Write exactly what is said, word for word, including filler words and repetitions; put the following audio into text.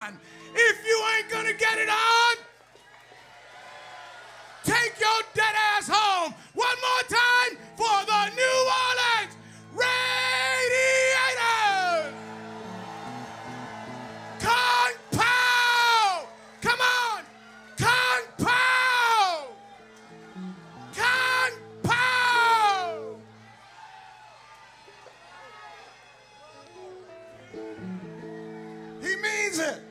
on. If you ain't gonna get it on, take your dead ass home. One more time for the New Orleans Radiators. Kung Pao! Come on! Kung Pao! Kung Pao! He means it.